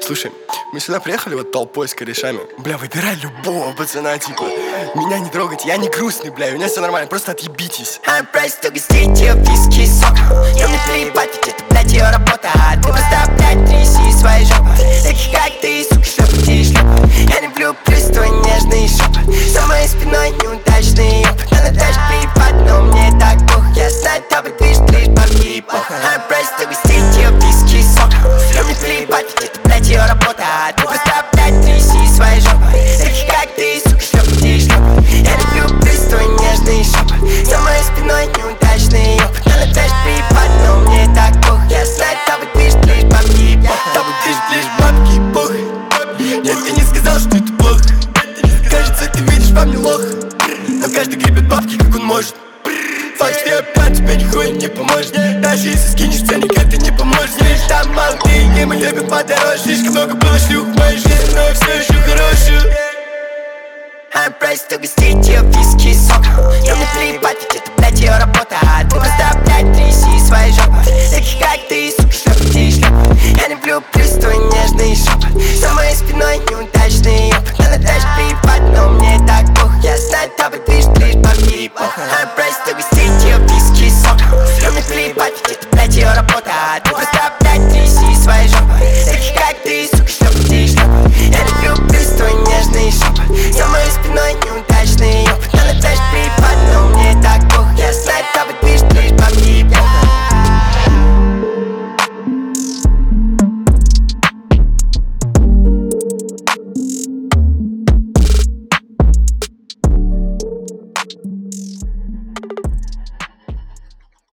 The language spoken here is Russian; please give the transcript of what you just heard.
Слушай, мы сюда приехали вот толпой с корешами. Бля, выбирай любого пацана, типа. Меня не трогайте, я не грустный, бля, у меня все нормально, просто отъебитесь. Прайс угостить ее виски и сок. Но мне плевать, ведь это, блядь, ее работа. Ты просто, блядь, тряси своей жопой. Таких как ты, сука, шлёпать и шлёпать. Я не влюблюсь в твой нежный шепот. За моей спиной неудачный опыт. Надо дальше плевать, но мне так пух. Я знаю, тобой движет лишь бабки и пох. Прайс угостить ее виски и сок. Но мне плевать, ведь это, блядь, ее работа. Ты просто, блядь, тряси своей жопой. Таких как ты, сука, шлёпать и шлёпать. Я не влюблюсь в твой нежный шепот. За моей спиной неудачный опыт. Надо дальше плевать, но мне так пух. Я знаю, тобой движет лишь бабки и пох. Тобой движет лишь бабки и пох. Нет, я не сказал, что это плохо. Кажется, ты видишь во мне лох. Но каждый гребет бабки, как он может. Факт, что я пьян, тебе нихуя не поможет. Даже если скинешь ценник, это не поможет. Видишь, там мало денег, мы любим подороже. Слишком много было шлюх в моей жизни, но я все еще хорошую. Прайс угостить ее виски и сок.